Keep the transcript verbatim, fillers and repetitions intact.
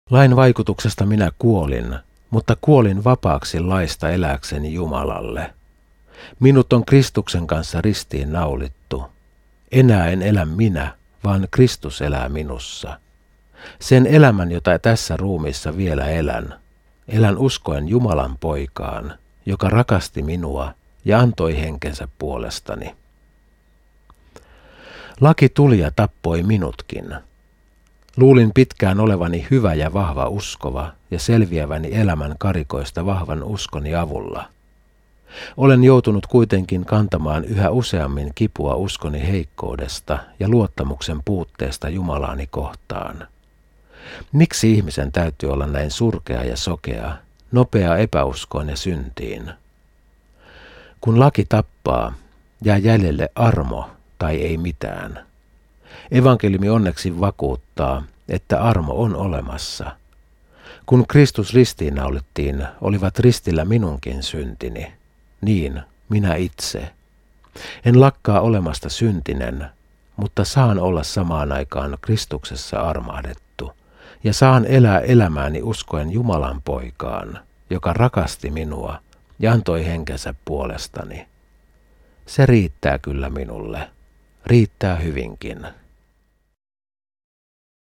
Lain vaikutuksesta minä kuolin, mutta kuolin vapaaksi laista elääkseni Jumalalle. Minut on Kristuksen kanssa ristiin naulittu. Enää en elä minä, vaan Kristus elää minussa. Sen elämän, jota tässä ruumiissa vielä elän, elän uskoen Jumalan poikaan, joka rakasti minua ja antoi henkensä puolestani. Laki tuli ja tappoi minutkin. Luulin pitkään olevani hyvä ja vahva uskova ja selviäväni elämän karikoista vahvan uskoni avulla. Olen joutunut kuitenkin kantamaan yhä useammin kipua uskoni heikkoudesta ja luottamuksen puutteesta Jumalaani kohtaan. Miksi ihmisen täytyy olla näin surkea ja sokea, nopea epäuskoon ja syntiin? Kun laki tappaa, jää jäljelle armo tai ei mitään. Evankeliumi onneksi vakuuttaa, että armo on olemassa. Kun Kristus ristiinnaulittiin, olivat ristillä minunkin syntini. Niin, minä itse. En lakkaa olemasta syntinen, mutta saan olla samaan aikaan Kristuksessa armahdettu, ja saan elää elämääni uskoen Jumalan poikaan, joka rakasti minua ja antoi henkensä puolestani. Se riittää kyllä minulle. Riittää hyvinkin.